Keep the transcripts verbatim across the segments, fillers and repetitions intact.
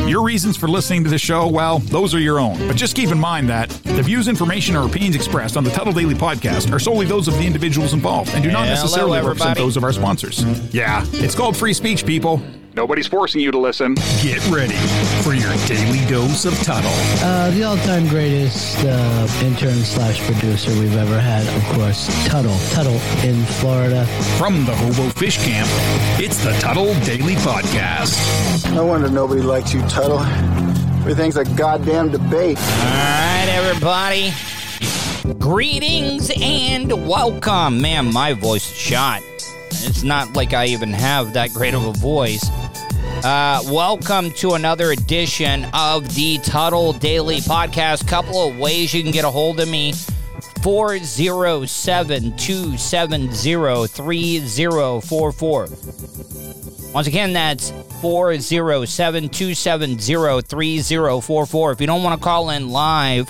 Your reasons for listening to the show, well, those are your own. But just keep in mind that the views, information, or opinions expressed on the Tuttle Daily Podcast are solely those of the individuals involved and do not necessarily Hello, represent those of our sponsors. Yeah, it's called free speech, people. Nobody's forcing you to listen. Get ready for your daily dose of Tuttle. Uh, the all-time greatest uh, intern slash producer we've ever had, of course, Tuttle. Tuttle in Florida. From the Hobo Fish Camp, it's the Tuttle Daily Podcast. No wonder nobody likes you, Tuttle. Everything's a goddamn debate. All right, everybody. Greetings and welcome. Man, my voice is shot. It's not like I even have that great of a voice. Uh, welcome to another edition of the Tuttle Daily Podcast. Couple of ways you can get a hold of me. four oh seven, two seven oh, three oh four four. Once again, that's four oh seven, two seven oh, three oh four four. If you don't want to call in live,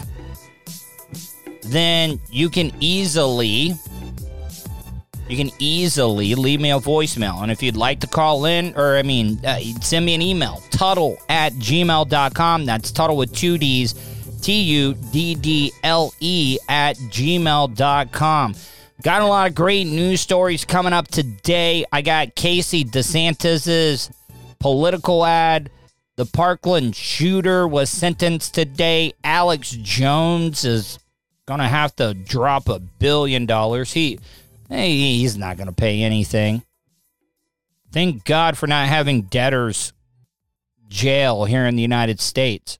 then you can easily... You can easily leave me a voicemail. And if you'd like to call in, or I mean, uh, send me an email, Tuttle at gmail dot com. That's Tuttle with two D's, T U D D L E at gmail dot com. Got a lot of great news stories coming up today. I got Casey DeSantis's political ad. The Parkland shooter was sentenced today. Alex Jones is going to have to drop a billion dollars. He... Hey, he's not going to pay anything. Thank God for not having debtors jail here in the United States.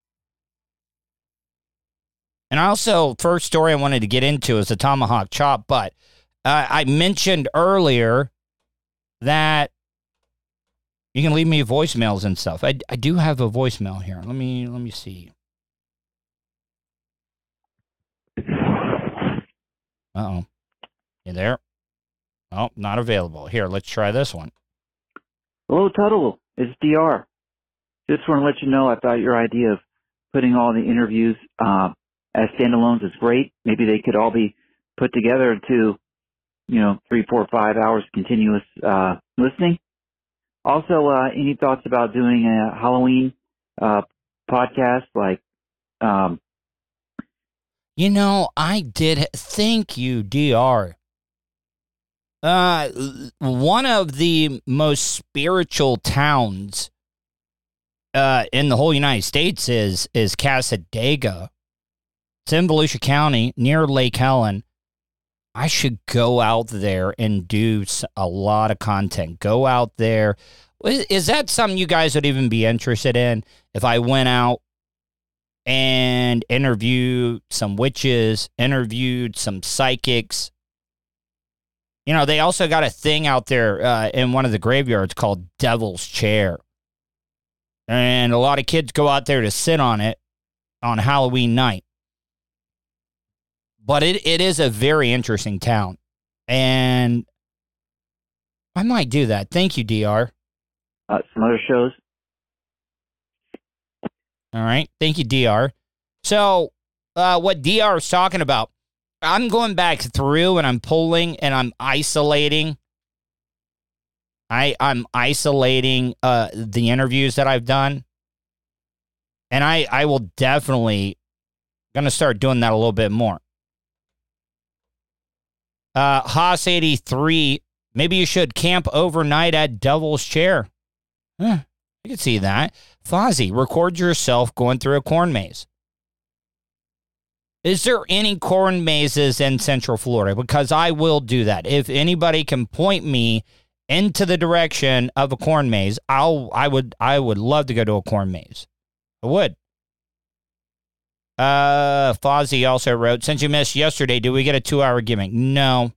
And also, first story I wanted to get into is the Tomahawk Chop, but uh, I mentioned earlier that you can leave me voicemails and stuff. I, I do have a voicemail here. Let me let me see. Uh-oh. You there? Oh, not available. Here, let's try this one. Hello, Tuttle. It's D R. Just want to let you know I thought your idea of putting all the interviews uh, as standalones is great. Maybe they could all be put together into, you know, three, four, five hours continuous uh, listening. Also, uh, any thoughts about doing a Halloween uh, podcast like... Um, you know, I did... Thank you, D R. Uh, one of the most spiritual towns uh, in the whole United States is is Cassadaga. It's in Volusia County, near Lake Helen. I should go out there and do a lot of content. Go out there. Is that something you guys would even be interested in? If I went out and interviewed some witches, interviewed some psychics. You know, they also got a thing out there uh, in one of the graveyards called Devil's Chair. And a lot of kids go out there to sit on it on Halloween night. But it, it is a very interesting town. And I might do that. Thank you, D R. Uh, some other shows. All right. Thank you, D R. So, uh, what D R is talking about, I'm going back through and I'm pulling and I'm isolating. I, I'm isolating uh, the interviews that I've done. And I, I will definitely going to start doing that a little bit more. Uh, Haas eighty-three, maybe you should camp overnight at Devil's Chair. Huh, you can see that. Fozzie, record yourself going through a corn maze. Is there any corn mazes in Central Florida? Because I will do that. If anybody can point me into the direction of a corn maze, I'll I would I would love to go to a corn maze. I would. Uh, Fozzie also wrote, since you missed yesterday, do we get a two-hour gimmick? No.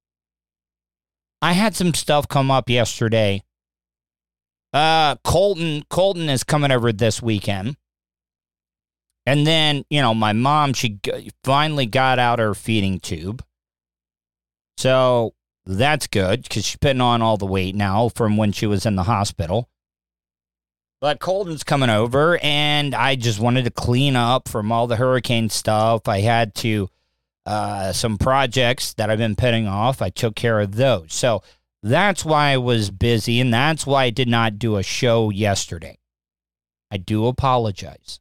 I had some stuff come up yesterday. Uh, Colton Colton is coming over this weekend. And then, you know, my mom, she g- finally got out her feeding tube. So that's good because she's putting on all the weight now from when she was in the hospital. But Colton's coming over, and I just wanted to clean up from all the hurricane stuff. I had to, uh, some projects that I've been putting off. I took care of those. So that's why I was busy, and that's why I did not do a show yesterday. I do apologize.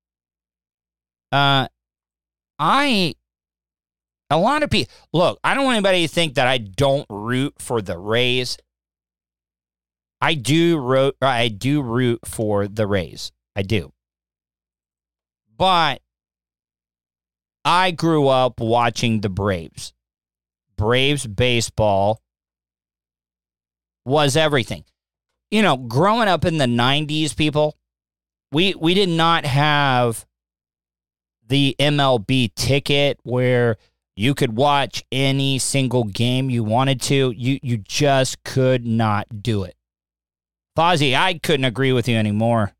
Uh, I, a lot of people, look, I don't want anybody to think that I don't root for the Rays. I do root, I do root for the Rays. I do. But I grew up watching the Braves. Braves baseball was everything. You know, growing up in the nineties, people, we we did not have the M L B ticket where you could watch any single game you wanted to. You you just could not do it. Fozzie, I couldn't agree with you anymore.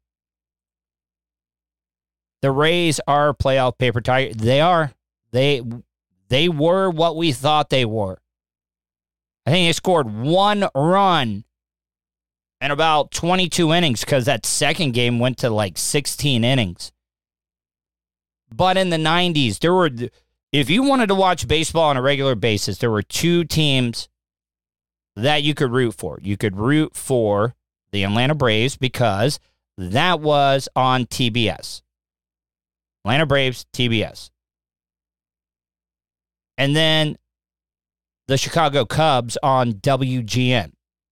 The Rays are playoff paper tiger. They are. They they were what we thought they were. I think they scored one run in about twenty-two innings because that second game went to like sixteen innings. But in the nineties, there were, if you wanted to watch baseball on a regular basis, there were two teams that you could root for. You could root for the Atlanta Braves because that was on T B S. Atlanta Braves, T B S. And then the Chicago Cubs on W G N.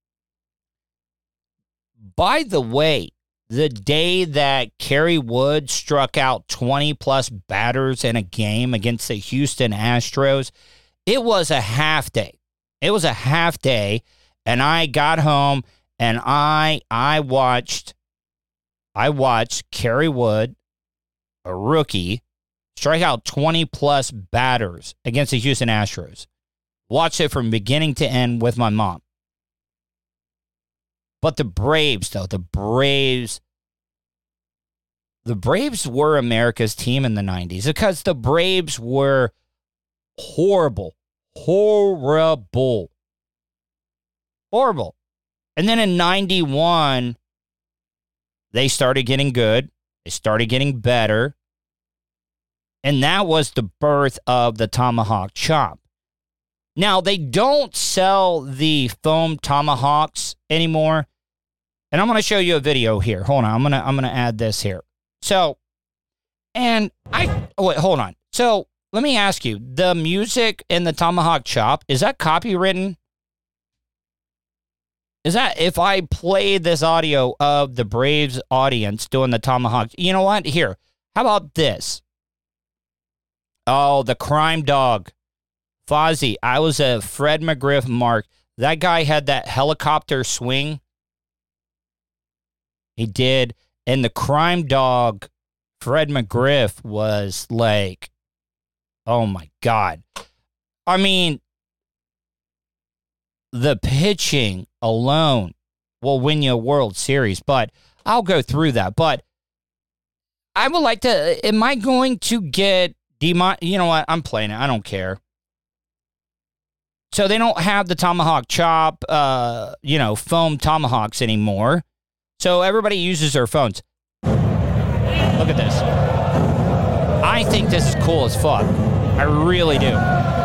By the way, the day that Kerry Wood struck out twenty-plus batters in a game against the Houston Astros, it was a half day. It was a half day, and I got home, and I I watched, I watched Kerry Wood, a rookie, strike out twenty-plus batters against the Houston Astros. Watched it from beginning to end with my mom. But the Braves, though, the Braves, the Braves were America's team in the nineties because the Braves were horrible, horrible, horrible. And then in ninety-one, they started getting good. They started getting better. And that was the birth of the tomahawk chop. Now, they don't sell the foam tomahawks anymore. And I'm going to show you a video here. Hold on. I'm going to I'm going to add this here. So, and I oh wait, hold on. So, let me ask you, the music in the tomahawk chop, is that copywritten? Is that, if I play this audio of the Braves audience doing the tomahawk, you know what? Here, how about this? Oh, the crime dog. Fozzie, I was a Fred McGriff mark. That guy had that helicopter swing. He did. And the crime dog, Fred McGriff, was like, oh my God. I mean, the pitching alone will win you a World Series, but I'll go through that. But I would like to, am I going to get, demon? You know what? I'm playing it. I don't care. So they don't have the tomahawk chop, uh, you know, foam tomahawks anymore. So everybody uses their phones. Look at this. I think this is cool as fuck. I really do.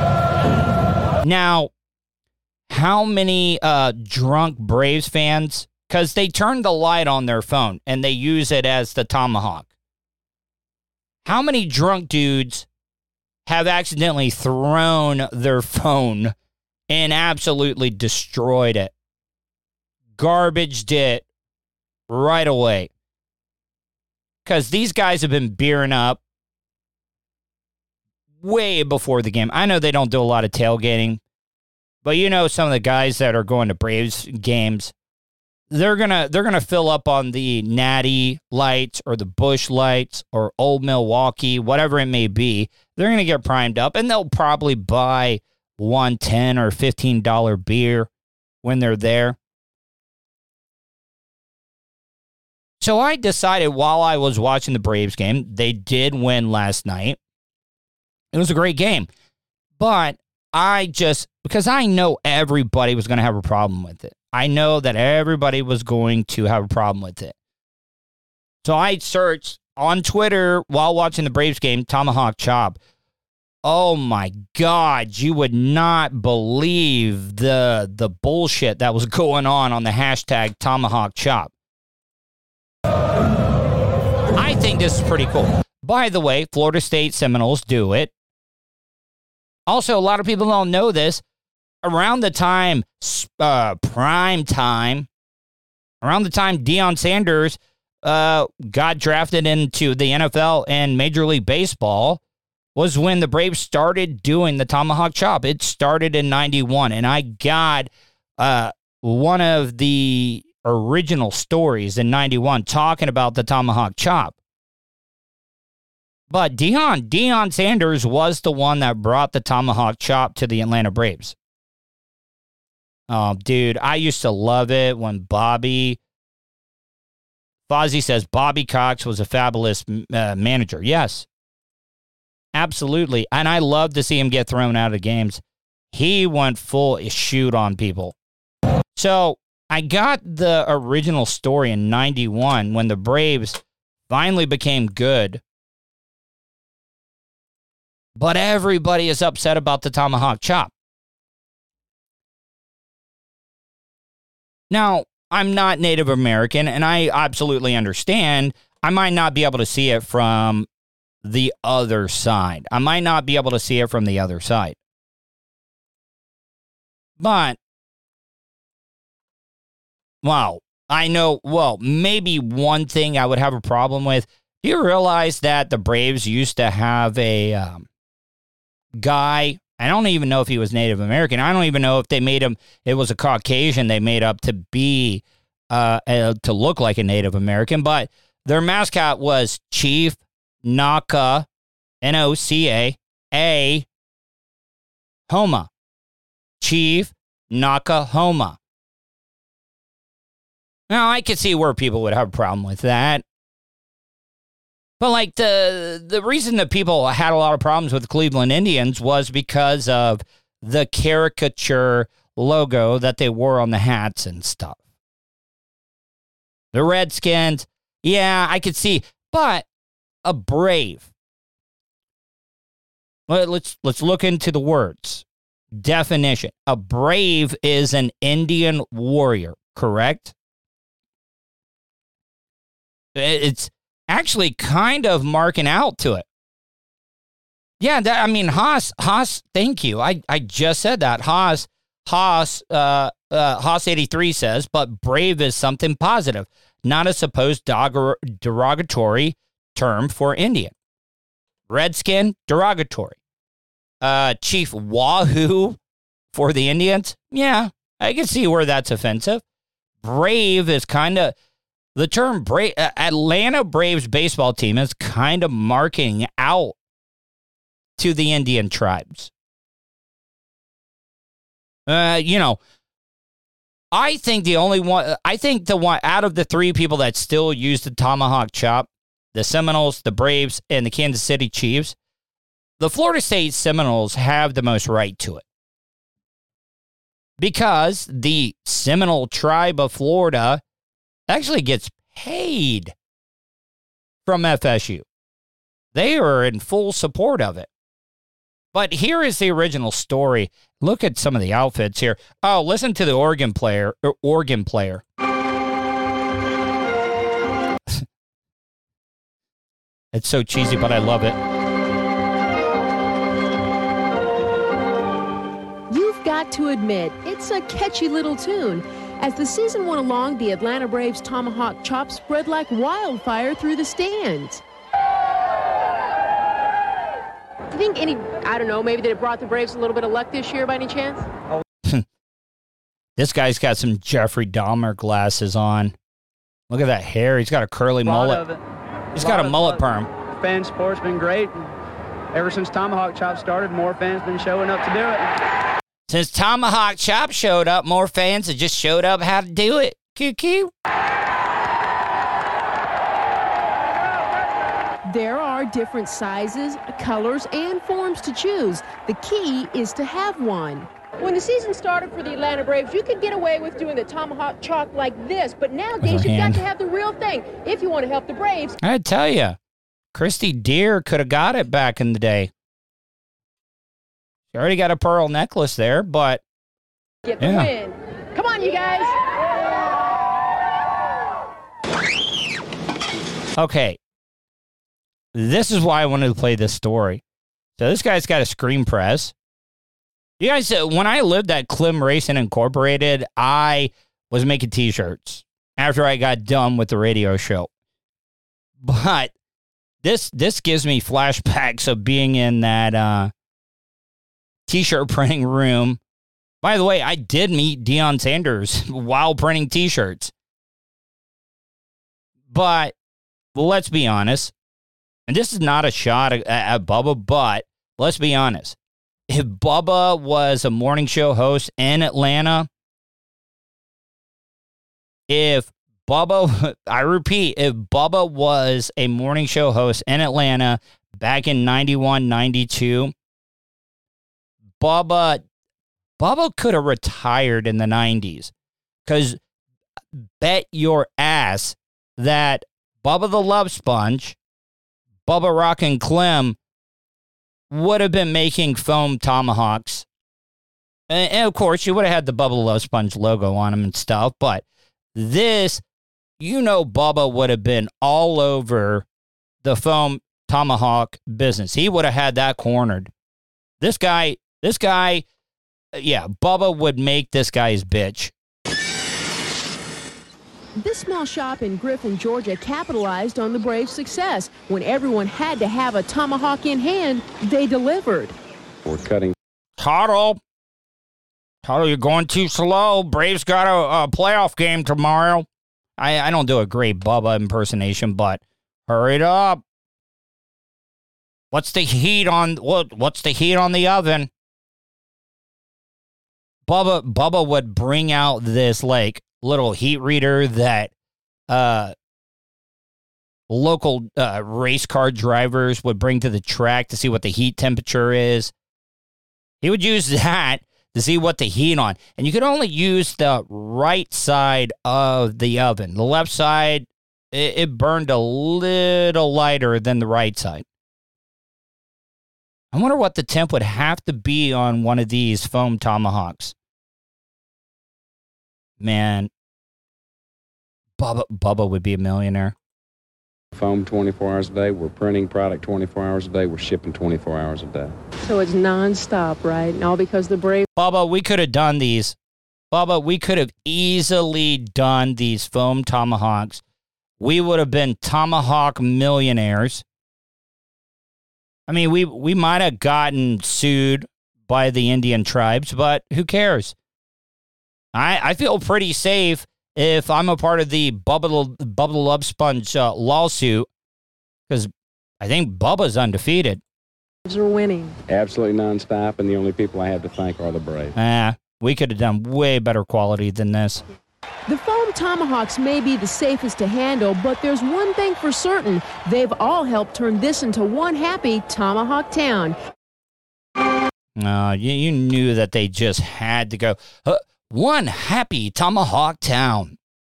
Now, how many uh, drunk Braves fans, because they turn the light on their phone and they use it as the tomahawk. How many drunk dudes have accidentally thrown their phone and absolutely destroyed it? Garbaged it right away. Because these guys have been beering up way before the game. I know they don't do a lot of tailgating, but you know some of the guys that are going to Braves games, they're gonna they're gonna fill up on the Natty lights or the Busch lights or Old Milwaukee, whatever it may be. They're gonna get primed up, and they'll probably buy one ten or fifteen dollar beer when they're there. So I decided while I was watching the Braves game, they did win last night. It was a great game. But I just, because I know everybody was going to have a problem with it. I know that everybody was going to have a problem with it. So I searched on Twitter while watching the Braves game, tomahawk chop. Oh my God, you would not believe the the bullshit that was going on on the hashtag tomahawk chop. this is pretty cool. By the way, Florida State Seminoles do it. Also, a lot of people don't know this. Around the time, uh, prime time, around the time Deion Sanders uh, got drafted into the N F L and Major League Baseball, was when the Braves started doing the tomahawk chop. It started in ninety-one, and I got uh, one of the original stories in ninety-one talking about the tomahawk chop. But Deion, Deion Sanders was the one that brought the tomahawk chop to the Atlanta Braves. Oh, dude, I used to love it when Bobby, Fozzie says Bobby Cox was a fabulous uh, manager. Yes, absolutely. And I love to see him get thrown out of games. He went full shoot on people. So I got the original story in ninety-one when the Braves finally became good. But everybody is upset about the tomahawk chop. Now, I'm not Native American, and I absolutely understand. I might not be able to see it from the other side. I might not be able to see it from the other side. But, wow, I know, well, maybe one thing I would have a problem with. Do you realize that the Braves used to have a um, guy, I don't even know if he was Native American. I don't even know if they made him, it was a Caucasian they made up to be, uh, uh, to look like a Native American, but their mascot was Chief Naka, N O C A, A, Homa. Chief Nakahoma. Now, I could see where people would have a problem with that. But, like, the the reason that people had a lot of problems with the Cleveland Indians was because of the caricature logo that they wore on the hats and stuff. The Redskins, yeah, I could see. But a Brave. Well, let's let's look into the words. Definition. A Brave is an Indian warrior, correct? It's actually kind of marking out to it. Yeah, that, I mean, Haas, Haas, thank you. I, I just said that. Haas, Haas, uh, uh, Haas eighty-three says, but Brave is something positive, not a supposed dog- derogatory term for Indian. Redskin, derogatory. Uh, Chief Wahoo for the Indians? Yeah, I can see where that's offensive. Brave is kind of, the term Brave, uh, Atlanta Braves baseball team is kind of marking out to the Indian tribes. Uh, you know, I think the only one, I think the one out of the three people that still use the tomahawk chop, the Seminoles, the Braves, and the Kansas City Chiefs, the Florida State Seminoles have the most right to it. Because the Seminole tribe of Florida actually gets paid from F S U. They are in full support of it. But here is the original story. Look at some of the outfits here. Oh, listen to the organ player. Or organ player. It's so cheesy, but I love it. You've got to admit, it's a catchy little tune. As the season went along, the Atlanta Braves tomahawk chop spread like wildfire through the stands. Do you think any, I don't know, maybe that it brought the Braves a little bit of luck this year by any chance? This guy's got some Jeffrey Dahmer glasses on. Look at that hair. He's got a curly mullet. He's got a mullet perm. Fan support's been great. Ever since Tomahawk Chop started, more fans been showing up to do it. Since Tomahawk Chop showed up, more fans have just showed up how to do it. Coo coo. There are different sizes, colors, and forms to choose. The key is to have one. When the season started for the Atlanta Braves, you could get away with doing the tomahawk chop like this, but nowadays you've got to have the real thing if you want to help the Braves. I tell you, Christy Deer could have got it back in the day. She already got a pearl necklace there, but get the yeah. win. Come on, you guys. Okay. this is why I wanted to play this story. So this guy's got a screen press. You guys, when I lived at Clem Racing Incorporated, I was making T-shirts after I got done with the radio show. But this this gives me flashbacks of being in that uh, T-shirt printing room. By the way, I did meet Deion Sanders while printing T-shirts. But well, let's be honest, and this is not a shot at, at Bubba, but let's be honest. If Bubba was a morning show host in Atlanta, if Bubba, I repeat, if Bubba was a morning show host in Atlanta back in ninety-one, ninety-two, Bubba, Bubba could have retired in the nineties. Because bet your ass that Bubba the Love Sponge, Bubba Rockin' Clem, would have been making foam tomahawks. And, and of course, you would have had the Bubba the Love Sponge logo on them and stuff. But this, you know, Bubba would have been all over the foam tomahawk business. He would have had that cornered. This guy, this guy, yeah, Bubba would make this guy his bitch. This small shop in Griffin, Georgia capitalized on the Braves' success. When everyone had to have a tomahawk in hand, they delivered. We're cutting. Tuttle. Tuttle, you're going too slow. Braves got a, a playoff game tomorrow. I, I don't do a great Bubba impersonation, but hurry it up. What's the heat on what? What's the heat on the oven? Bubba Bubba would bring out this like little heat reader that uh, local uh, race car drivers would bring to the track to see what the heat temperature is. He would use that to see what the heat on. And you could only use the right side of the oven. The left side, it, it burned a little lighter than the right side. I wonder what the temp would have to be on one of these foam tomahawks. Man, Bubba, Bubba would be a millionaire. Foam twenty-four hours a day. We're printing product twenty-four hours a day. We're shipping twenty-four hours a day. So it's nonstop, right? And all because the Braves. Bubba, we could have done these. Bubba, we could have easily done these foam tomahawks. We would have been tomahawk millionaires. I mean, we, we might have gotten sued by the Indian tribes, but who cares? I, I feel pretty safe if I'm a part of the Bubba, Bubba the Love Sponge uh, lawsuit, because I think Bubba's undefeated. Braves are winning. Absolutely nonstop, and the only people I have to thank are the Braves. Ah, we could have done way better quality than this. The foam tomahawks may be the safest to handle, but there's one thing for certain. They've all helped turn this into one happy tomahawk town. Uh, you, you knew that they just had to go... Uh, One happy tomahawk town.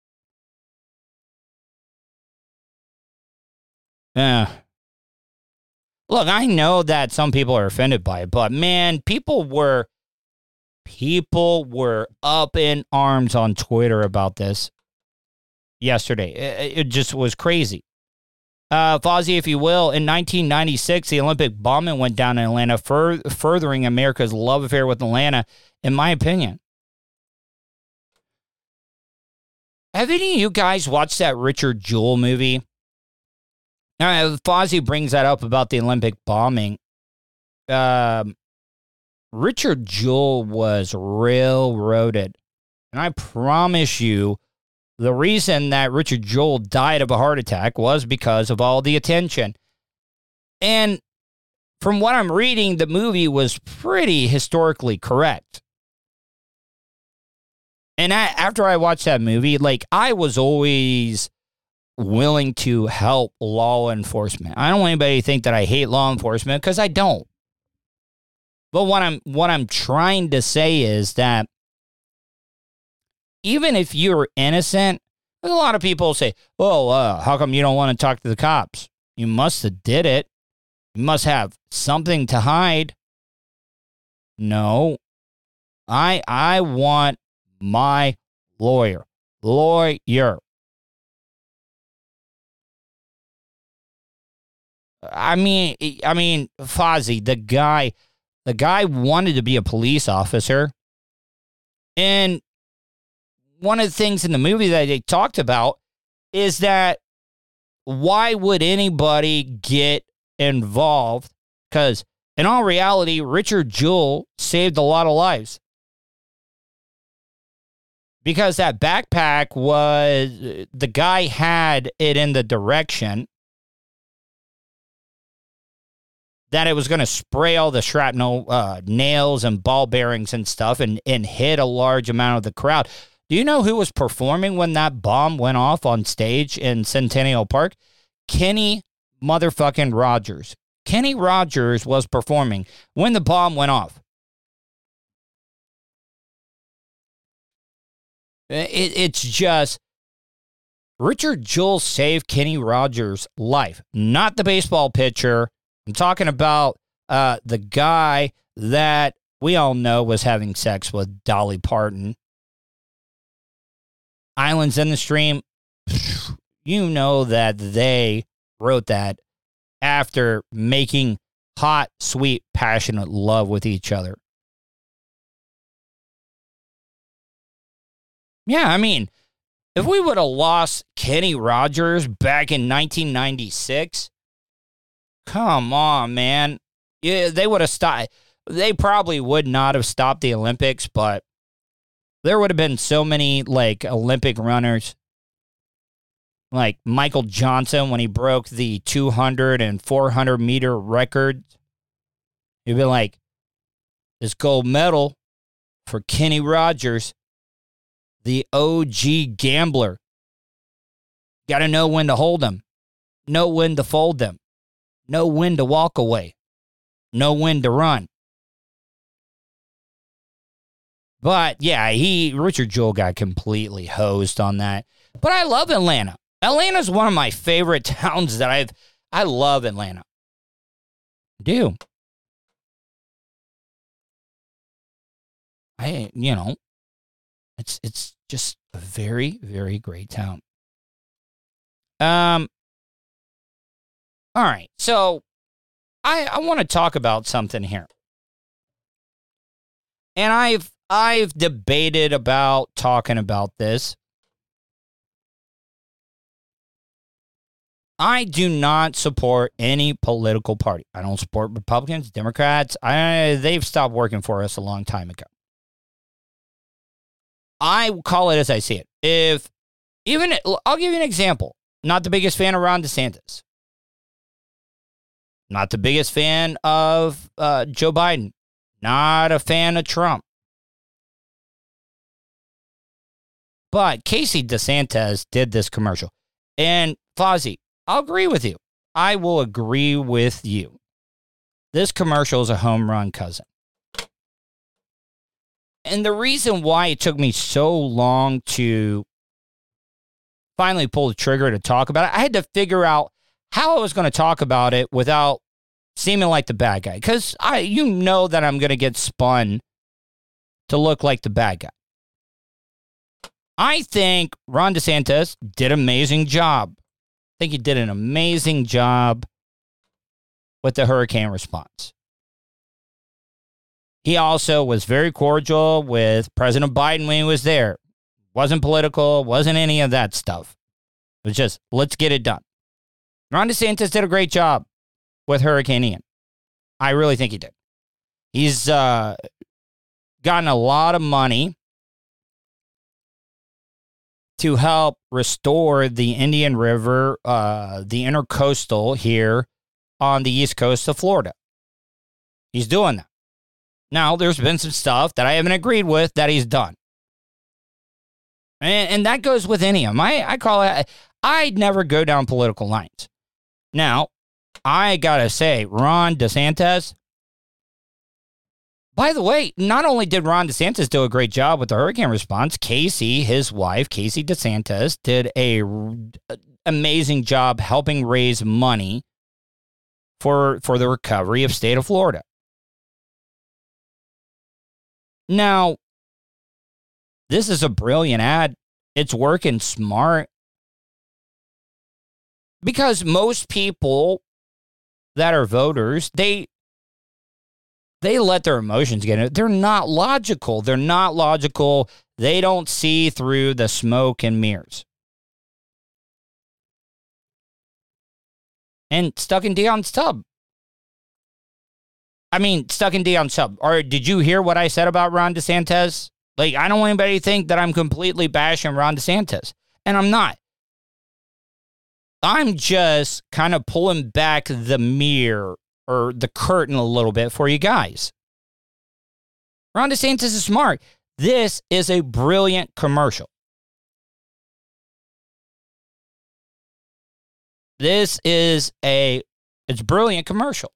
Yeah. Look, I know that some people are offended by it, but man, people were people were up in arms on Twitter about this yesterday. It, it just was crazy. Uh, Fozzie, if you will, in nineteen ninety-six, the Olympic bombing went down in Atlanta, fur- furthering America's love affair with Atlanta, in my opinion. Have any of you guys watched that Richard Jewell movie? Now, Fozzie brings that up about the Olympic bombing. Um, Richard Jewell was railroaded. And I promise you, the reason that Richard Jewell died of a heart attack was because of all the attention. And from what I'm reading, the movie was pretty historically correct. And I, after I watched that movie, like, I was always willing to help law enforcement. I don't want anybody to think that I hate law enforcement, because I don't. But what I'm what I'm trying to say is that even if you're innocent, there's a lot of people say, "Oh, uh, how come you don't want to talk to the cops? You must have did it. You must have something to hide." No, I I want my lawyer, lawyer. I mean, I mean, Fozzie, the guy, the guy wanted to be a police officer. And one of the things in the movie that they talked about is that why would anybody get involved? Because in all reality, Richard Jewell saved a lot of lives. Because that backpack was, the guy had it in the direction that it was going to spray all the shrapnel, uh, nails and ball bearings and stuff and, and hit a large amount of the crowd. Do you know who was performing when that bomb went off on stage in Centennial Park? Kenny motherfucking Rogers. Kenny Rogers was performing when the bomb went off. It, it's just, Richard Jewell saved Kenny Rogers' life, not the baseball pitcher. I'm talking about uh, the guy that we all know was having sex with Dolly Parton. Islands in the Stream, you know that they wrote that after making hot, sweet, passionate love with each other. Yeah, I mean, if we would have lost Kenny Rogers back in nineteen ninety-six, come on, man. Yeah, they would have stopped. They probably would not have stopped the Olympics, but there would have been so many, like, Olympic runners. Like Michael Johnson, when he broke the two hundred and four hundred meter record. He'd be like, this gold medal for Kenny Rogers, the O G gambler. Got to know when to hold them, know when to fold them, know when to walk away, know when to run. But yeah, he Richard Jewell got completely hosed on that. But I love Atlanta. Atlanta's one of my favorite towns that I've. I love Atlanta. I do. I you know, it's it's just a very very great town. Um. All right, so I I want to talk about something here, and I've I've debated about talking about this. I do not support any political party. I don't support Republicans, Democrats. I they've stopped working for us a long time ago. I call it as I see it. If even I'll give you an example. Not the biggest fan of Ron DeSantis. Not the biggest fan of uh, Joe Biden. Not a fan of Trump. But Casey DeSantis did this commercial. And Fozzie, I'll agree with you. I will agree with you. This commercial is a home run cousin. And the reason why it took me so long to finally pull the trigger to talk about it, I had to figure out how I was going to talk about it without seeming like the bad guy. Because I, you know that I'm going to get spun to look like the bad guy. I think Ron DeSantis did an amazing job. I think he did an amazing job with the hurricane response. He also was very cordial with President Biden when he was there. Wasn't political, wasn't any of that stuff. It was just, let's get it done. Ron DeSantis did a great job with Hurricane Ian. I really think he did. He's uh, gotten a lot of money to help restore the Indian River, uh, the intercoastal here on the east coast of Florida. He's doing that. Now, there's been some stuff that I haven't agreed with that he's done. And, and that goes with any of them. I, I call it, I'd never go down political lines. Now, I gotta say, Ron DeSantis, by the way, not only did Ron DeSantis do a great job with the hurricane response, Casey, his wife, Casey DeSantis, did a r- amazing job helping raise money for, for the recovery of state of Florida. Now, this is a brilliant ad. It's working smart. Because most people that are voters, they they let their emotions get in it. They're not logical. They're not logical. They don't see through the smoke and mirrors. And stuck in Deion's tub. I mean, stuck in Deion's tub. Or did you hear what I said about Ron DeSantis? Like, I don't want anybody to think that I'm completely bashing Ron DeSantis. And I'm not. I'm just kind of pulling back the mirror or the curtain a little bit for you guys. Ron DeSantis is smart. This is a brilliant commercial. This is a, it's brilliant commercial.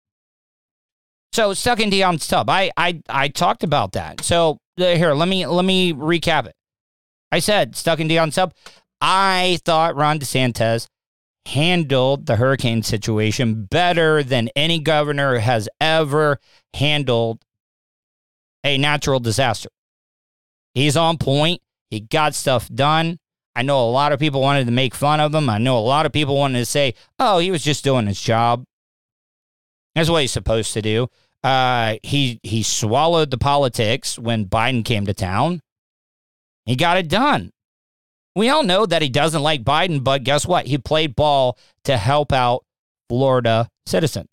So stuck in Deion's tub. I, I, I talked about that. So here, let me, let me recap it. I said stuck in Deion's tub. I thought Ron DeSantis handled the hurricane situation better than any governor has ever handled a natural disaster. He's on point. He got stuff done. I know a lot of people wanted to make fun of him. I know a lot of people wanted to say, oh, he was just doing his job. That's what he's supposed to do. Uh, he, he swallowed the politics when Biden came to town. He got it done. We all know that he doesn't like Biden, but guess what? He played ball to help out Florida citizens.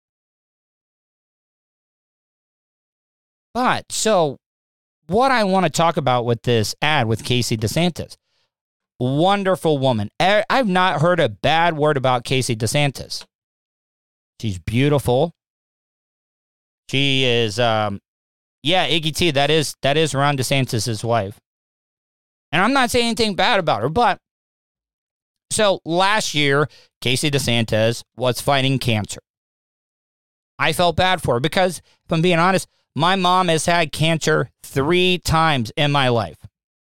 But, so, what I want to talk about with this ad with Casey DeSantis. Wonderful woman. I've not heard a bad word about Casey DeSantis. She's beautiful. She is, um, yeah, Iggy T, that is, that is Ron DeSantis' wife. And I'm not saying anything bad about her, but so last year, Casey DeSantis was fighting cancer. I felt bad for her because, if I'm being honest, my mom has had cancer three times in my life.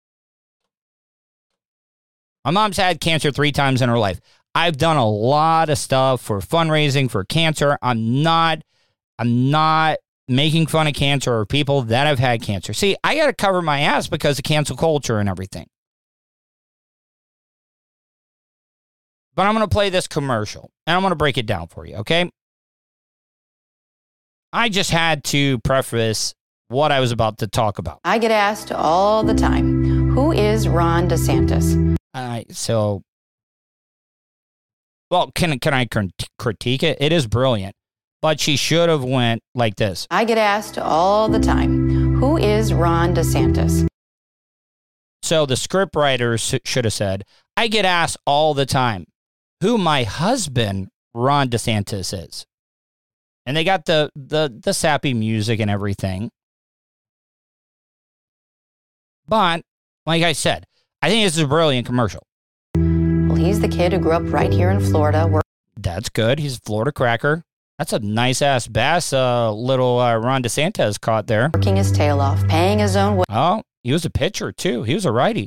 My mom's had cancer three times in her life. I've done a lot of stuff for fundraising for cancer. I'm not, I'm not making fun of cancer or people that have had cancer. See, I got to cover my ass because of cancel culture and everything. But I'm going to play this commercial, and I'm going to break it down for you, okay? I just had to preface what I was about to talk about. I get asked all the time, who is Ron DeSantis? All right, so, well, can, can I critique it? It is brilliant. But she should have went like this. I get asked all the time, who is Ron DeSantis? So the script writer should have said, I get asked all the time who my husband, Ron DeSantis, is. And they got the, the, the sappy music and everything. But, like I said, I think this is a brilliant commercial. Well, he's the kid who grew up right here in Florida. Where- That's good. He's a Florida cracker. That's a nice-ass bass uh, little uh, Ron DeSantis caught there. Working his tail off, paying his own way. Oh, he was a pitcher, too. He was a righty.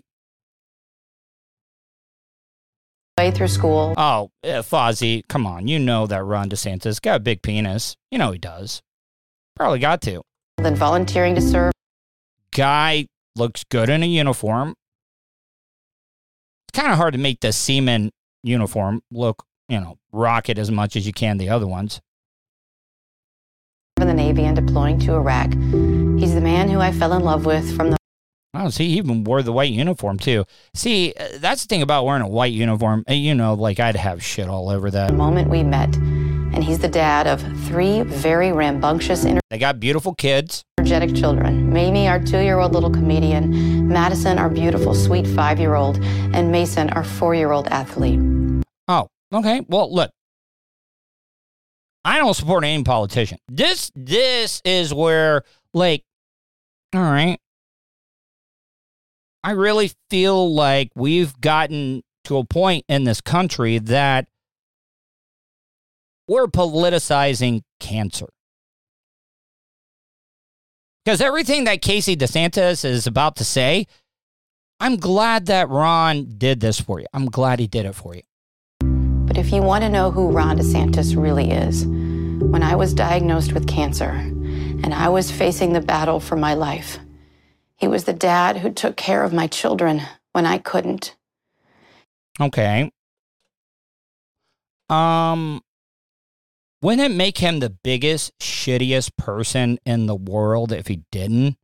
Way through school. Oh, uh, Fozzie, come on. You know that Ron DeSantis got a big penis. You know he does. Probably got to. Then volunteering to serve. Guy looks good in a uniform. It's kind of hard to make the seaman uniform look, you know, rocket as much as you can the other ones. In the Navy and deploying to Iraq. He's the man who I fell in love with from the... Oh, see, he even wore the white uniform, too. See, that's the thing about wearing a white uniform. You know, like, I'd have shit all over that. The moment we met, and he's the dad of three very rambunctious, they got beautiful kids. Energetic children. Mamie, our two-year-old little comedian. Madison, our beautiful, sweet five-year-old. And Mason, our four-year-old athlete. Oh, okay. Well, look. I don't support any politician. This, this is where, like, all right. I really feel like we've gotten to a point in this country that we're politicizing cancer. Because everything that Casey DeSantis is about to say, I'm glad that Ron did this for you. I'm glad he did it for you. But if you want to know who Ron DeSantis really is, when I was diagnosed with cancer and I was facing the battle for my life, he was the dad who took care of my children when I couldn't. Okay. Um, Wouldn't it make him the biggest, shittiest person in the world if he didn't?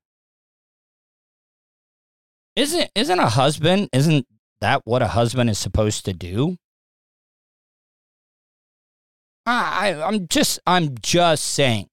Isn't isn't a husband, isn't that what a husband is supposed to do? I, I'm just I'm just saying.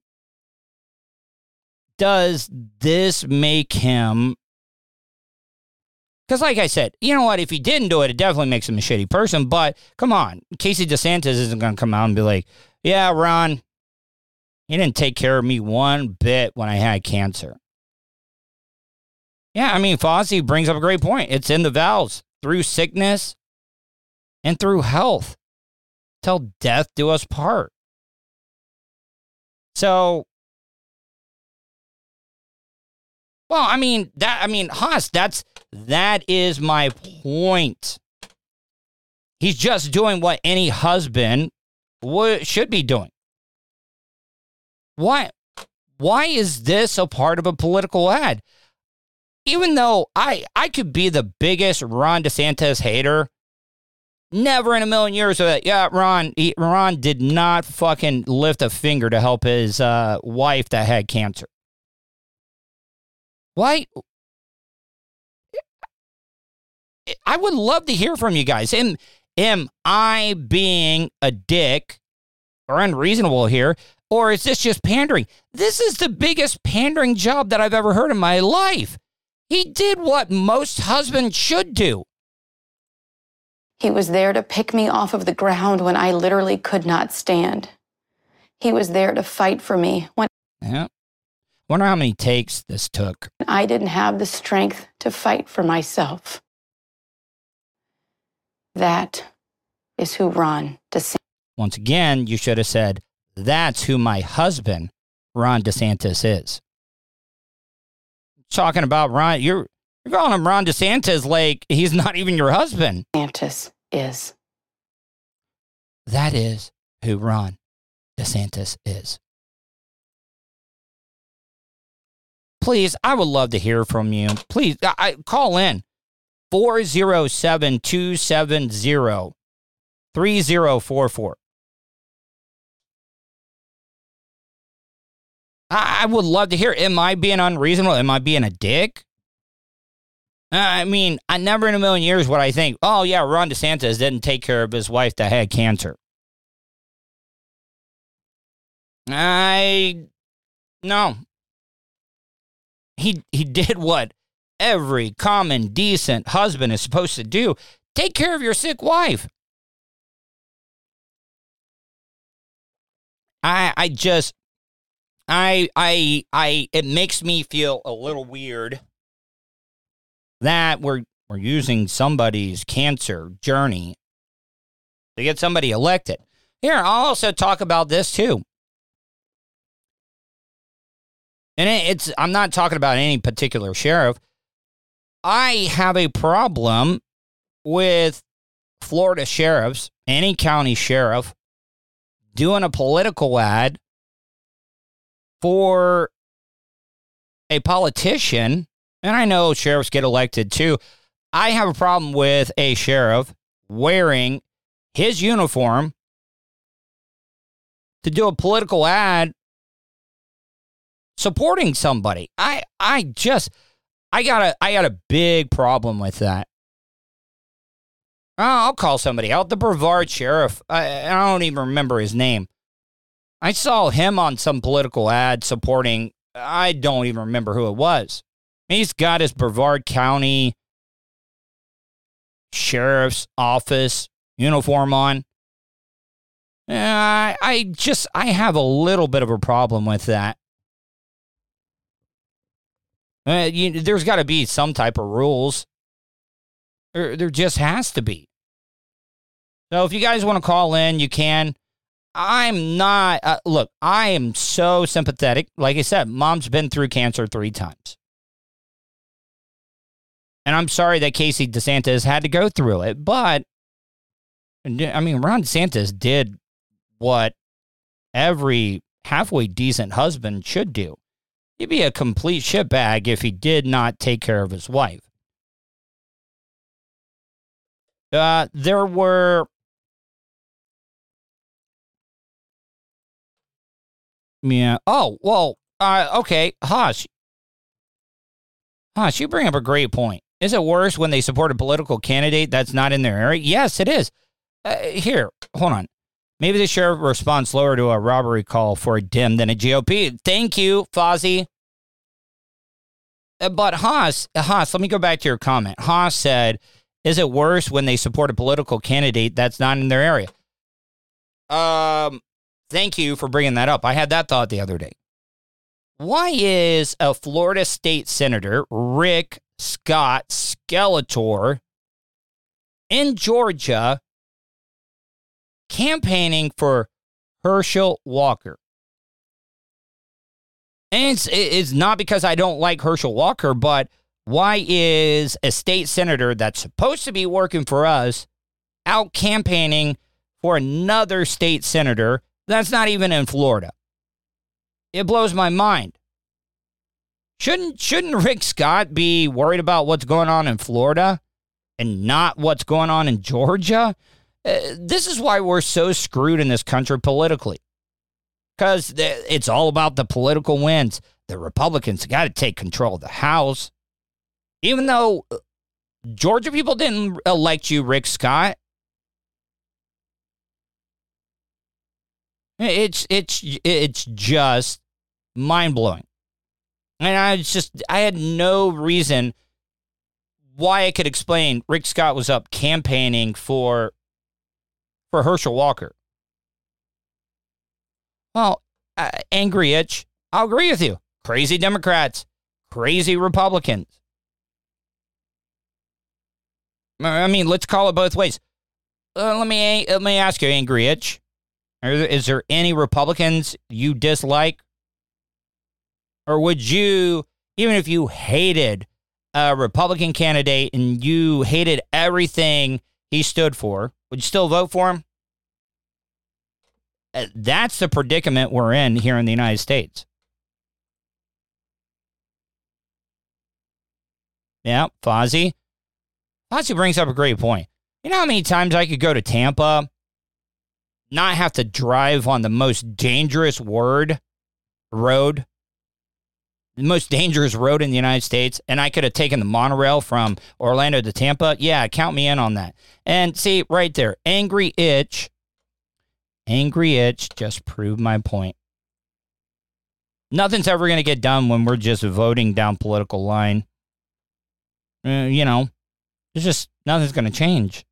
Does this make him? Because like I said, you know what? If he didn't do it, it definitely makes him a shitty person. But come on, Casey DeSantis isn't going to come out and be like, yeah, Ron, he didn't take care of me one bit when I had cancer. Yeah, I mean, Fauci brings up a great point. It's in the vows, through sickness and through health, till death do us part. So, well, I mean, that, I mean, Haas, that's, that is my point. He's just doing what any husband would, should be doing. Why, why is this a part of a political ad? Even though I, I could be the biggest Ron DeSantis hater, never in a million years of it. Yeah, Ron, he, Ron did not fucking lift a finger to help his uh, wife that had cancer. Why? I would love to hear from you guys. Am, am I being a dick or unreasonable here? Or is this just pandering? This is the biggest pandering job that I've ever heard in my life. He did what most husbands should do. He was there to pick me off of the ground when I literally could not stand. He was there to fight for me when yeah. Wonder how many takes this took. I didn't have the strength to fight for myself. That is who Ron DeSantis. Once again, you should have said, that's who my husband, Ron DeSantis, is. Talking about Ron, you're, you're calling him Ron DeSantis like he's not even your husband. DeSantis is. That is who Ron DeSantis is. Please, I would love to hear from you. Please, I, call in four oh seven, two seven zero, three oh four four. I would love to hear, am I being unreasonable? Am I being a dick? I mean, I never in a million years would I think, oh, yeah, Ron DeSantis didn't take care of his wife that had cancer. I, no. He, he did what every common, decent husband is supposed to do. Take care of your sick wife. I, I just... I, I, I, it makes me feel a little weird that we're, we're using somebody's cancer journey to get somebody elected. Here, I'll also talk about this too. And it, it's, I'm not talking about any particular sheriff. I have a problem with Florida sheriffs, any county sheriff, doing a political ad for a politician, and I know sheriffs get elected too. I have a problem with a sheriff wearing his uniform to do a political ad supporting somebody. I I just I got a I got a big problem with that. I'll call somebody out. The Brevard sheriff. I, I don't even remember his name. I saw him on some political ad supporting, I don't even remember who it was. He's got his Brevard County Sheriff's Office uniform on. Uh, I just, I have a little bit of a problem with that. Uh, you, there's got to be some type of rules. There, there just has to be. So if you guys want to call in, you can. I'm not, uh, look, I am so sympathetic. Like I said, mom's been through cancer three times. And I'm sorry that Casey DeSantis had to go through it. But, I mean, Ron DeSantis did what every halfway decent husband should do. He'd be a complete shitbag if he did not take care of his wife. Uh, there were... Yeah. Oh, well, uh, okay. Haas. Haas, you bring up a great point. Is it worse when they support a political candidate that's not in their area? Yes, it is. Uh, here, hold on. Maybe the sheriff responds slower to a robbery call for a dim than a G O P. Thank you, Fozzie. Uh, but Haas, Haas, let me go back to your comment. Haas said, is it worse when they support a political candidate that's not in their area? Um, thank you for bringing that up. I had that thought the other day. Why is a Florida state senator, Rick Scott Skeletor, in Georgia campaigning for Herschel Walker? And it's, it's not because I don't like Herschel Walker, but why is a state senator that's supposed to be working for us out campaigning for another state senator that's not even in Florida? It blows my mind. Shouldn't shouldn't Rick Scott be worried about what's going on in Florida and not what's going on in Georgia? Uh, this is why we're so screwed in this country politically. Because it's all about the political wins. The Republicans got to take control of the House. Even though Georgia people didn't elect you, Rick Scott. It's it's it's just mind-blowing. And I was just I had no reason why I could explain Rick Scott was up campaigning for for Herschel Walker. Well, uh, Angry Itch, I'll agree with you. Crazy Democrats, crazy Republicans. I mean, let's call it both ways. Uh, let me let me ask you, Angry Itch. Is there any Republicans you dislike? Or would you, even if you hated a Republican candidate and you hated everything he stood for, would you still vote for him? Uh, that's the predicament we're in here in the United States. Yeah, Fozzie. Fozzie brings up a great point. You know how many times I could go to Tampa, not have to drive on the most dangerous word, road, the most dangerous road in the United States, and I could have taken the monorail from Orlando to Tampa? Yeah, count me in on that. And see, right there, Angry Itch, Angry Itch just proved my point. Nothing's ever going to get done when we're just voting down political line. Uh, you know, it's just, nothing's going to change.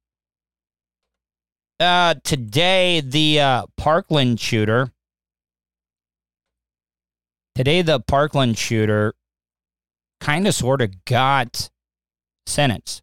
Uh, today, the uh, Parkland shooter, today the Parkland shooter kind of sort of got sentenced.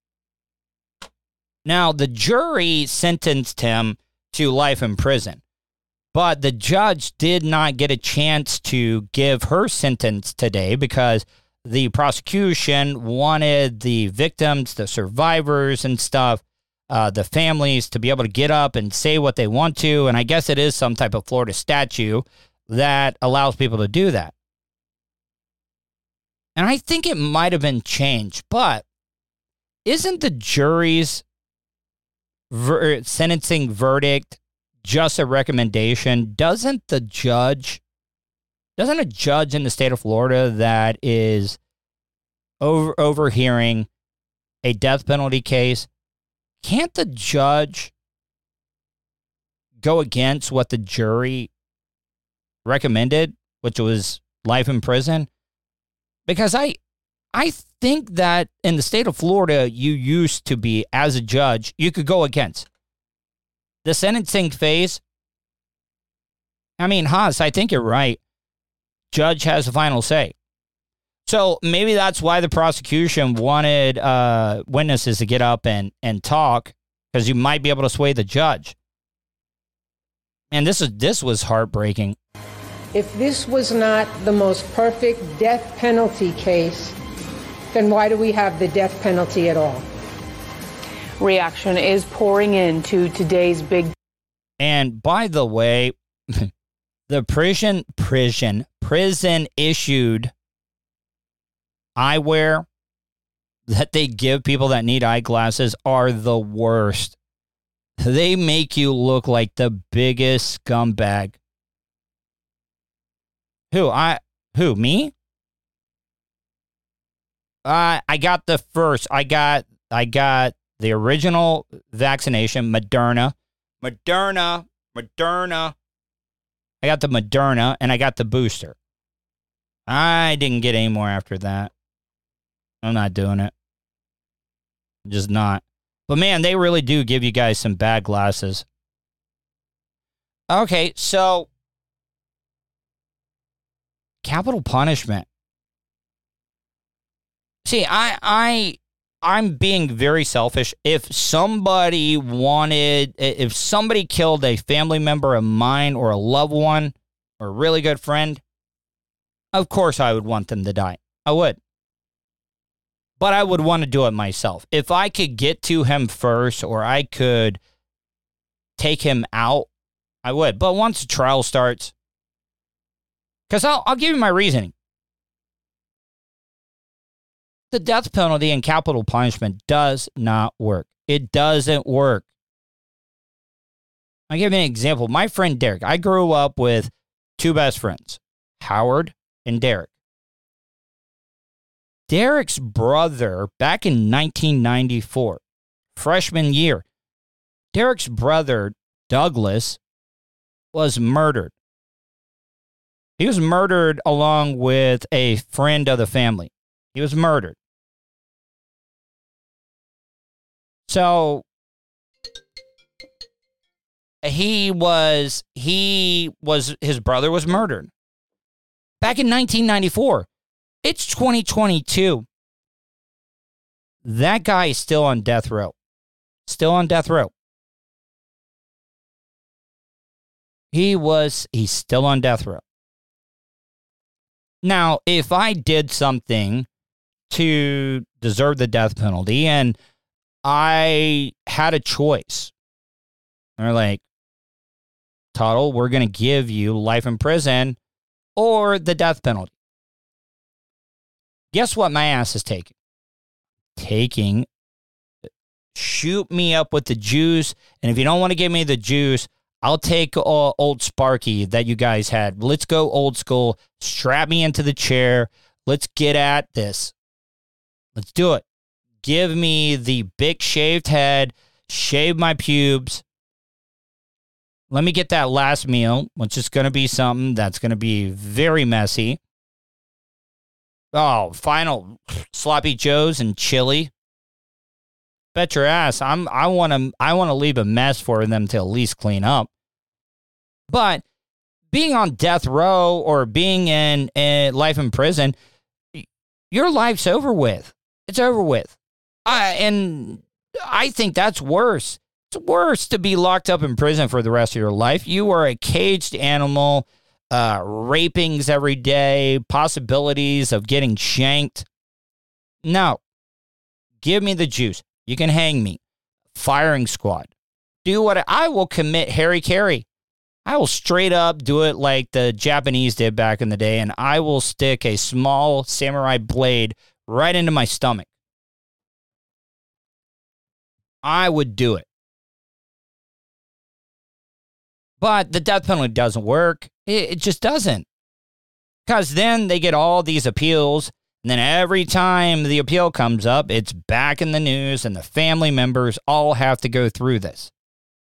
Now, the jury sentenced him to life in prison, but the judge did not get a chance to give her sentence today because the prosecution wanted the victims, the survivors and stuff, Uh, the families to be able to get up and say what they want to. And I guess it is some type of Florida statute that allows people to do that. And I think it might have been changed, but isn't the jury's ver- sentencing verdict just a recommendation? Doesn't the judge, doesn't a judge in the state of Florida that is over overhearing a death penalty case, can't the judge go against what the jury recommended, which was life in prison? Because I I think that in the state of Florida, you used to be, as a judge, you could go against the sentencing phase. I mean, Haas, I think you're right. Judge has the final say. So maybe that's why the prosecution wanted uh, witnesses to get up and, and talk, because you might be able to sway the judge. And this is this was heartbreaking. If this was not the most perfect death penalty case, then why do we have the death penalty at all? Reaction is pouring into today's big. And by the way, the prison prison prison issued eyewear that they give people that need eyeglasses are the worst. They make you look like the biggest scumbag. Who? I who? Me? Uh, I got the first. I got I got the original vaccination, Moderna. Moderna, Moderna. I got the Moderna and I got the booster. I didn't get any more after that. I'm not doing it. I'm just not. But man, they really do give you guys some bad glasses. Okay, so capital punishment. See, I I I'm being very selfish. If somebody wanted if somebody killed a family member of mine or a loved one or a really good friend, of course I would want them to die. I would. But I would want to do it myself. If I could get to him first or I could take him out, I would. But once the trial starts, because I'll, I'll give you my reasoning. The death penalty and capital punishment does not work. It doesn't work. I'll give you an example. My friend Derek, I grew up with two best friends, Howard and Derek. Derek's brother, back in nineteen ninety-four, freshman year, Derek's brother, Douglas, was murdered. He was murdered along with a friend of the family. He was murdered. So he was, he was, his brother was murdered. Back in nineteen ninety-four. It's twenty twenty-two. That guy is still on death row. Still on death row. He was, he's still on death row. Now, if I did something to deserve the death penalty and I had a choice, they're like, Tuttle, we're going to give you life in prison or the death penalty. Guess what my ass is taking? Taking, shoot me up with the juice. And if you don't want to give me the juice, I'll take uh, old Sparky that you guys had. Let's go old school. Strap me into the chair. Let's get at this. Let's do it. Give me the big shaved head. Shave my pubes. Let me get that last meal, which is going to be something that's going to be very messy. Oh, final sloppy joes and chili. Bet your ass. I'm. I want to. I want to leave a mess for them to at least clean up. But being on death row or being in, in life in prison, your life's over with. It's over with. I and I think that's worse. It's worse to be locked up in prison for the rest of your life. You are a caged animal. Uh, rapings every day, possibilities of getting shanked. No. Give me the juice. You can hang me. Firing squad. Do what I, I will commit Harry Carey. I will straight up do it like the Japanese did back in the day, and I will stick a small samurai blade right into my stomach. I would do it. But the death penalty doesn't work. It, it just doesn't. Because then they get all these appeals, and then every time the appeal comes up, it's back in the news, and the family members all have to go through this.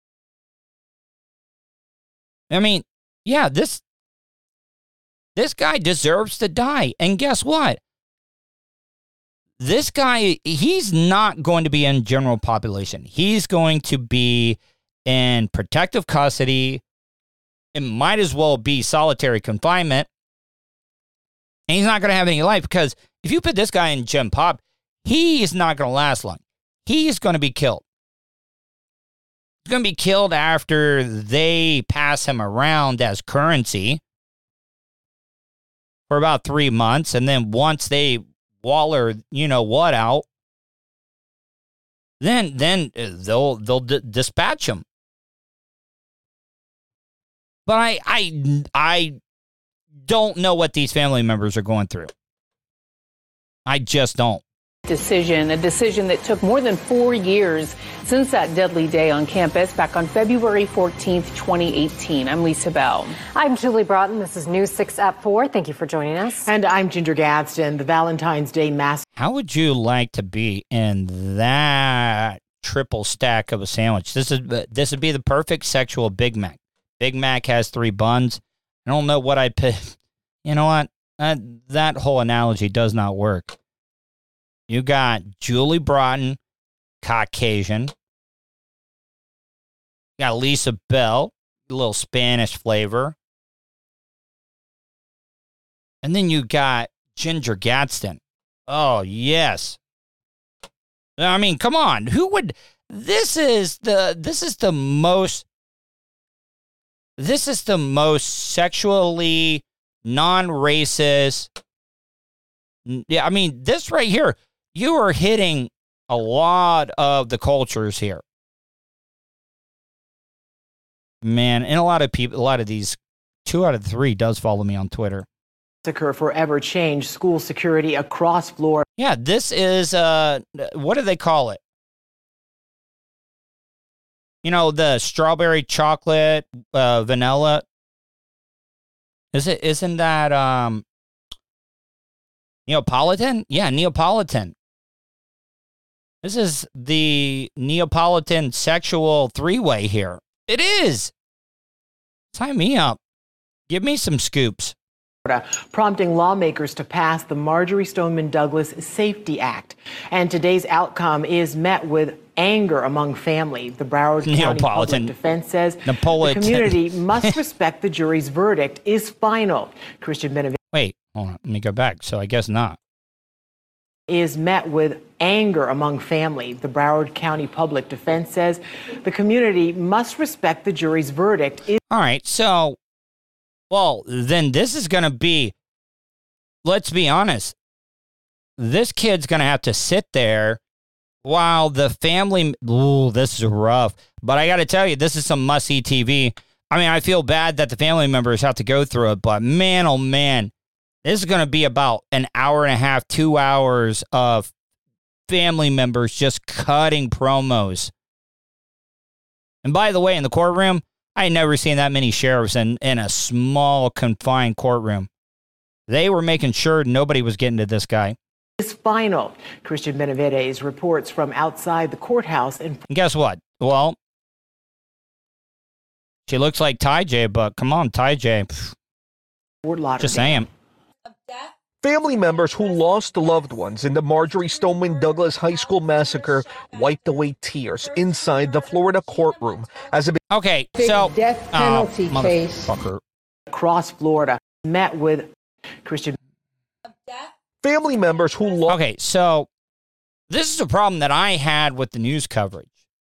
I mean, yeah, this, this guy deserves to die. And guess what? This guy, he's not going to be in general population. He's going to be in protective custody. It might as well be solitary confinement. And he's not going to have any life because if you put this guy in Gen Pop, he is not going to last long. He's going to be killed. He's going to be killed after they pass him around as currency for about three months. And then once they waller, you know what, out, then then they'll they'll d- dispatch him. But I, I, I don't know what these family members are going through. I just don't. decision, a decision that took more than four years since that deadly day on campus back on February fourteenth, twenty eighteen. I'm Lisa Bell. I'm Julie Broughton. This is News six at four. Thank you for joining us. And I'm Ginger Gadsden. The Valentine's Day mass. How would you like to be in that triple stack of a sandwich? This is this would be the perfect sexual Big Mac. Big Mac has three buns. I don't know what I'd pick. You know what? That, that whole analogy does not work. You got Julie Broughton, Caucasian. You got Lisa Bell, a little Spanish flavor. And then you got Ginger Gadsden. Oh, yes. I mean, come on. Who would this is the this is the most this is the most sexually non-racist. Yeah, I mean, this right here. You are hitting a lot of the cultures here. Man, and a lot of people, a lot of these, two out of three does follow me on Twitter. Massacre forever changed school security across Florida. Yeah, this is, uh, what do they call it? You know, the strawberry chocolate, uh, vanilla. Is it, isn't that, um, Neapolitan? Yeah, Neapolitan. This is the Neapolitan sexual three-way here. It is. Sign me up. Give me some scoops. Prompting lawmakers to pass the Marjory Stoneman Douglas Safety Act. And today's outcome is met with anger among family. The Broward County Public Defense says Napolitan. The community must respect the jury's verdict is final. Christian Benavides. Wait, hold on. Let me go back. So I guess not. Is met with anger among family. The Broward County Public Defense says the community must respect the jury's verdict. Is- All right, so, well, then this is going to be, let's be honest, this kid's going to have to sit there while the family, ooh, this is rough. But I got to tell you, this is some must-see T V. I mean, I feel bad that the family members have to go through it, but man, oh man, this is going to be about an hour and a half, two hours of family members just cutting promos. And by the way, in the courtroom, I had never seen that many sheriffs in, in a small, confined courtroom. They were making sure nobody was getting to this guy. Is final. Christian Benavides reports from outside the courthouse. In- and guess what? Well, she looks like Ty J, but come on, Ty J. Fort Lauderdale. Just saying. Family members who lost loved ones in the Marjory Stoneman Douglas High School massacre wiped away tears inside the Florida courtroom as a okay, so death penalty uh, case across Florida met with Christian. Family members who lost. Okay, so this is a problem that I had with the news coverage.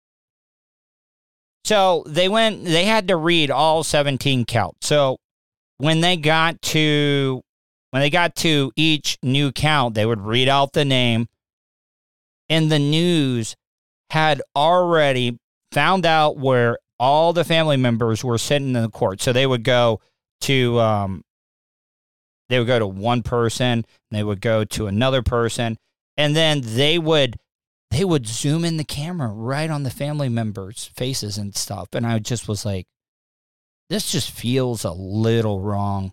So they went, they had to read all seventeen counts. So when they got to when they got to each new count, they would read out the name, and the news had already found out where all the family members were sitting in the court. So they would go to um, they would go to one person, they would go to another person, and then they would they would zoom in the camera right on the family members' faces and stuff. And I just was like, this just feels a little wrong.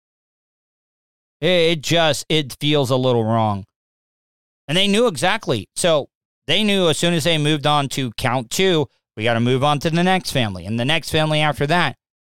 It just, it feels a little wrong. And they knew exactly. So they knew as soon as they moved on to count two, we got to move on to the next family and the next family after that.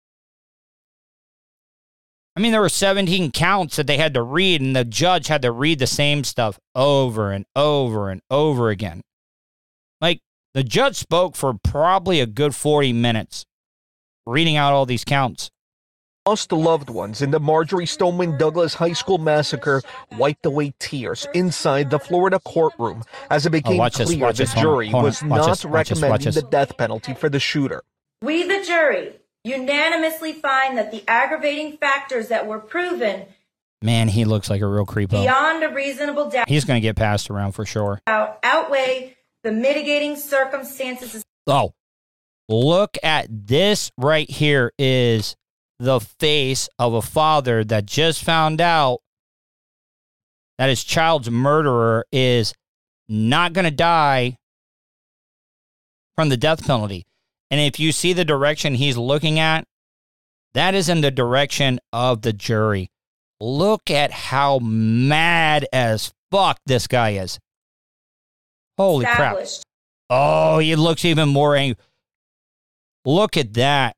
I mean, there were seventeen counts that they had to read, and the judge had to read the same stuff over and over and over again. Like, the judge spoke for probably a good forty minutes, reading out all these counts. Lost loved ones in the Marjory Stoneman Douglas High School massacre wiped away tears inside the Florida courtroom as it became oh, clear this, the this, jury hold on, was hold on, not this, recommending this, the death penalty for the shooter. We, the jury, unanimously find that the aggravating factors that were proven Man, he looks like a real creepo. beyond a reasonable doubt He's going to get passed around for sure. outweigh the mitigating circumstances. Oh, look at this right here is the face of a father that just found out that his child's murderer is not going to die from the death penalty. And if you see the direction he's looking at, that is in the direction of the jury. Look at how mad as fuck this guy is. Holy crap. Oh, he looks even more angry. Look at that.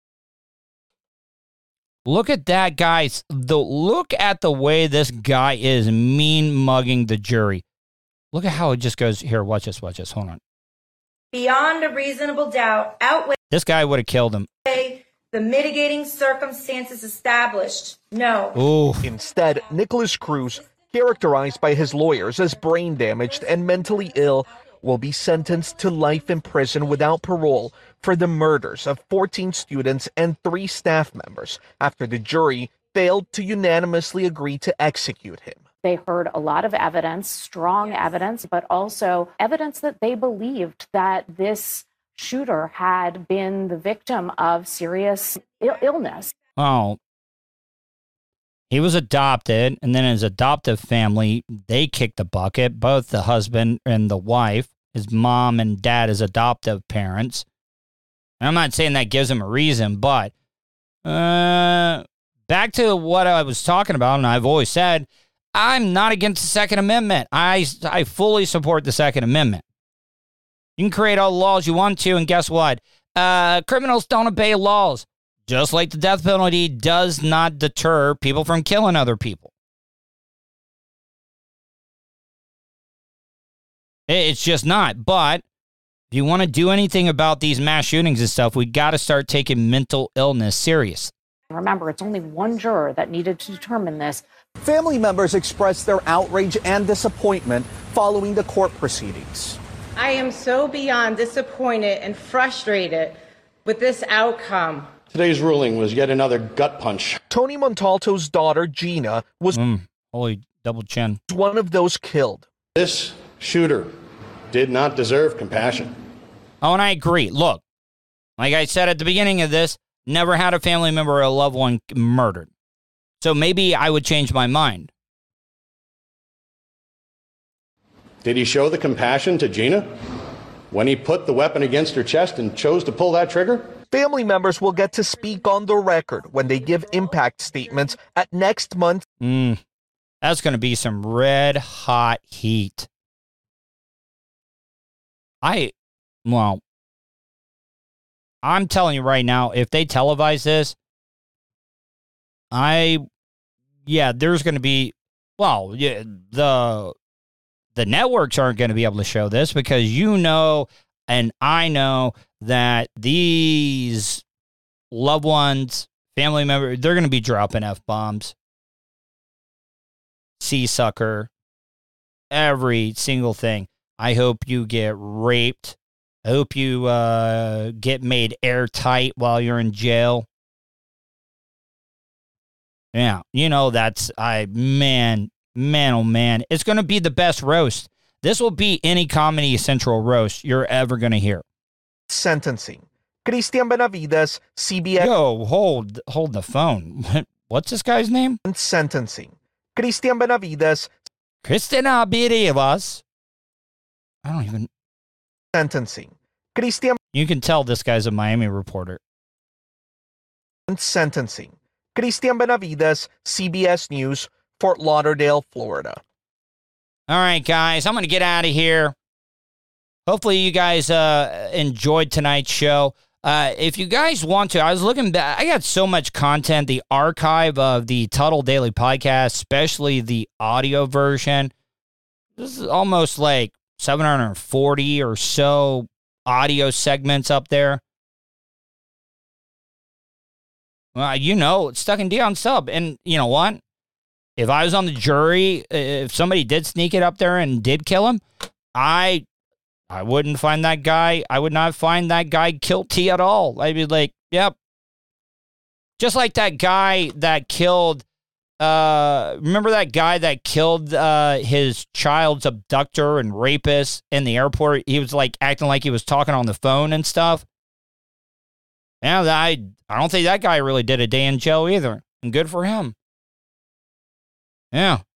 Look at that, guys. The, look at the way this guy is mean mugging the jury. Look at how it just goes. Here, watch this, watch this. Hold on. Beyond a reasonable doubt, outweigh This guy would have killed him. the mitigating circumstances established. No. Ooh. Instead, Nicholas Cruz, characterized by his lawyers as brain damaged and mentally ill, will be sentenced to life in prison without parole for the murders of fourteen students and three staff members after the jury failed to unanimously agree to execute him. They heard a lot of evidence, strong evidence, but also evidence that they believed that this shooter had been the victim of serious il- illness. Oh. He was adopted, and then his adoptive family, they kicked the bucket, both the husband and the wife, his mom and dad as adoptive parents. And I'm not saying that gives him a reason, but uh, back to what I was talking about, and I've always said, I'm not against the Second Amendment. I, I fully support the Second Amendment. You can create all the laws you want to, and guess what? Uh, criminals don't obey laws. Just like the death penalty does not deter people from killing other people. It's just not. But if you want to do anything about these mass shootings and stuff, we got to start taking mental illness serious. Remember, it's only one juror that needed to determine this. Family members expressed their outrage and disappointment following the court proceedings. I am so beyond disappointed and frustrated with this outcome. Today's ruling was yet another gut punch. Tony Montalto's daughter, Gina, was mm, holy double chin. one of those killed. This shooter did not deserve compassion. Oh, and I agree. Look, like I said at the beginning of this, never had a family member or a loved one murdered. So maybe I would change my mind. Did he show the compassion to Gina when he put the weapon against her chest and chose to pull that trigger? Family members will get to speak on the record when they give impact statements at next month. Mm, that's going to be some red hot heat. I, well, I'm telling you right now, if they televise this, I, yeah, there's going to be, well, yeah, the, the networks aren't going to be able to show this because you know, and I know that these loved ones, family members, they're going to be dropping F-bombs, sea-sucker, every single thing. I hope you get raped. I hope you uh, get made airtight while you're in jail. Yeah, you know, that's, I, man, man, oh man, it's going to be the best roast. This will be any Comedy Central roast you're ever going to hear. Sentencing. Christian Benavides, C B S. Yo, hold, hold the phone. What's this guy's name? Sentencing. Christian Benavides. Christian Benavides. I don't even. Sentencing. Christian. You can tell this guy's a Miami reporter. Sentencing. Christian Benavides, C B S News, Fort Lauderdale, Florida. All right, guys, I'm going to get out of here. Hopefully you guys uh, enjoyed tonight's show. Uh, if you guys want to, I was looking back. I got so much content, the archive of the Tuttle Daily Podcast, especially the audio version. This is almost like seven hundred forty or so audio segments up there. Well, you know, it's stuck in Dion Sub. And you know what? If I was on the jury, if somebody did sneak it up there and did kill him, I I wouldn't find that guy, I would not find that guy guilty at all. I'd be like, yep. Just like that guy that killed, uh, remember that guy that killed uh, his child's abductor and rapist in the airport? He was like acting like he was talking on the phone and stuff. Yeah, I, I don't think that guy really did a day in jail either. And good for him. Yeah,